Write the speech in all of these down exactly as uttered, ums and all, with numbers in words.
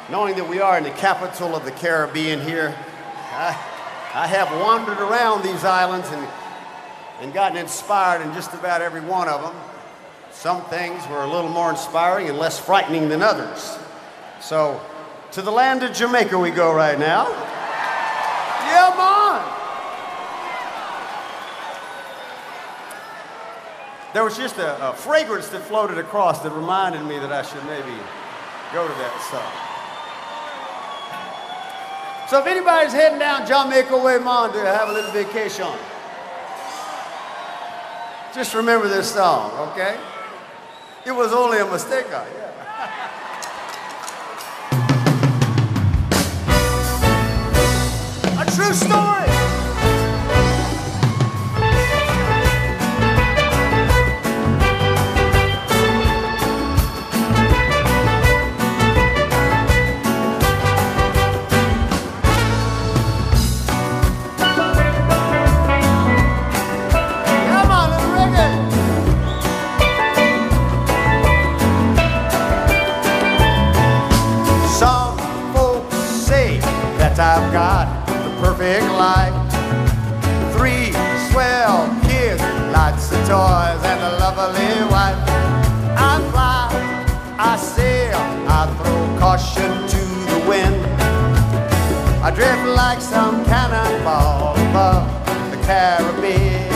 knowing that we are in the capital of the Caribbean here, I, I have wandered around these islands and, and gotten inspired in just about every one of them. Some things were a little more inspiring and less frightening than others. So, to the land of Jamaica we go right now. Yeah, man! There was just a, a fragrance that floated across that reminded me that I should maybe go to that song. So if anybody's heading down Jamaica way, man, to have a little vacation, just remember this song, okay? It was only a mistake, yeah. A true story. I've got the perfect life. Three swell kids, lots of toys, and a lovely wife. I fly, I sail, I throw caution to the wind. I drift like some cannonball above the Caribbean.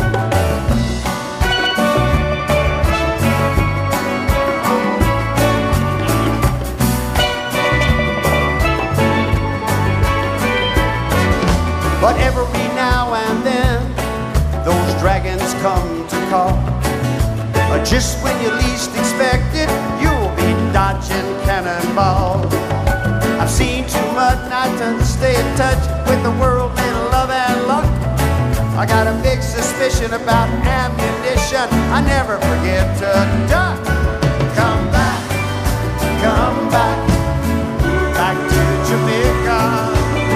But every now and then, those dragons come to call. Uh, just when you least expect it, you'll be dodging cannonballs. I've seen too much not to stay in touch with the world in love and luck. I got a big suspicion about ammunition. I never forget to duck. Come back, come back, back to Jamaica.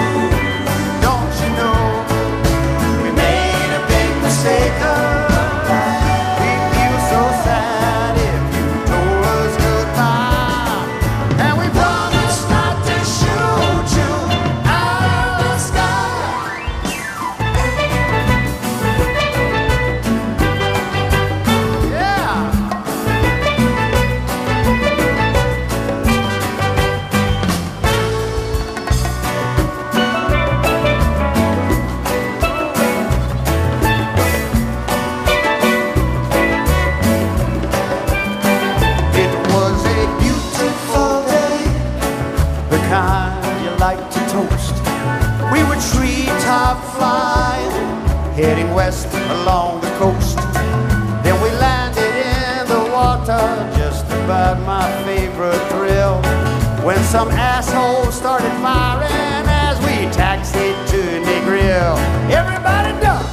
Heading west along the coast. Then we landed in the water, just about my favorite thrill. When some asshole started firing as we taxied to Negril. Everybody duck!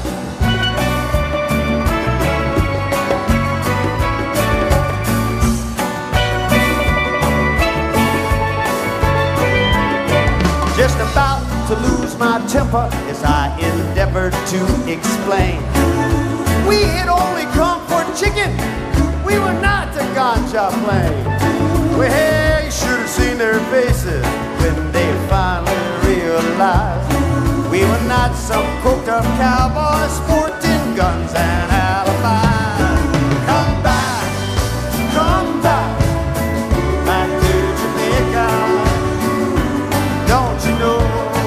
Just about to lose my temper as I endeavored to explain. We had only come for chicken. We were not the ganja plane. Well, you should have seen their faces when they finally realized we were not some coked up cowboys sporting guns and alibis. Come back, come back, back to Jamaica. Don't you know?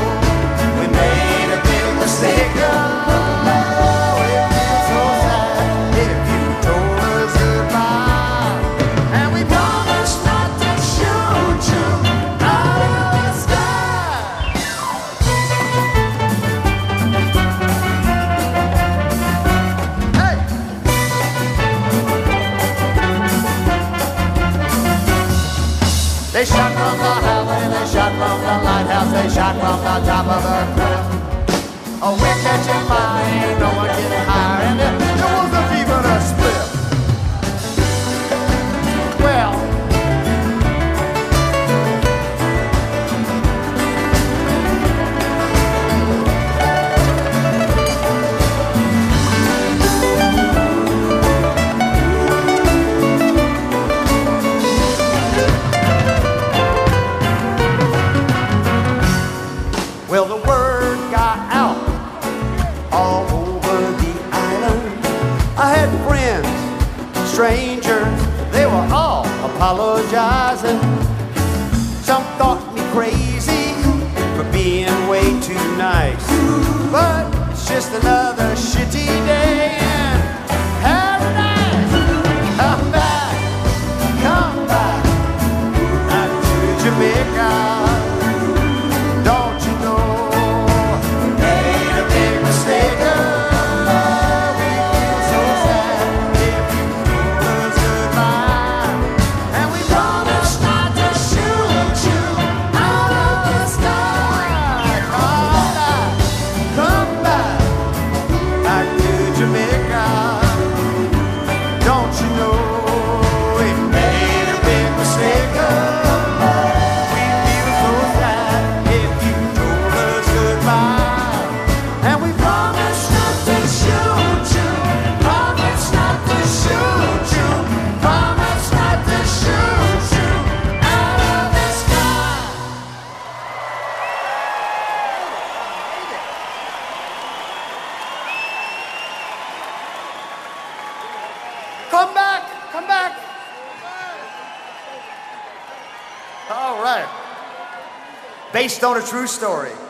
They shot from the highway, they shot from the lighthouse, they shot from the top of the cliff. Oh, we're catching fire, ain't no one getting higher, and there, there wasn't even a split. Well, strangers, they were all apologizing. Some thought me crazy for being way too nice, but it's just another shitty day in paradise. Come back, come back, back to Jamaica. Don't you know, made a big mistake. We feel so sad if you told us goodbye, and we promise not to shoot you out of the sky. Come back, come back, back to Jamaica. Don't you know we made a big mistake? We feel so sad if you told us goodbye, and we promise not to shoot you. Promise not to shoot you. Promise not to shoot you out of the sky. Come back, come back. All right. Based on a true story.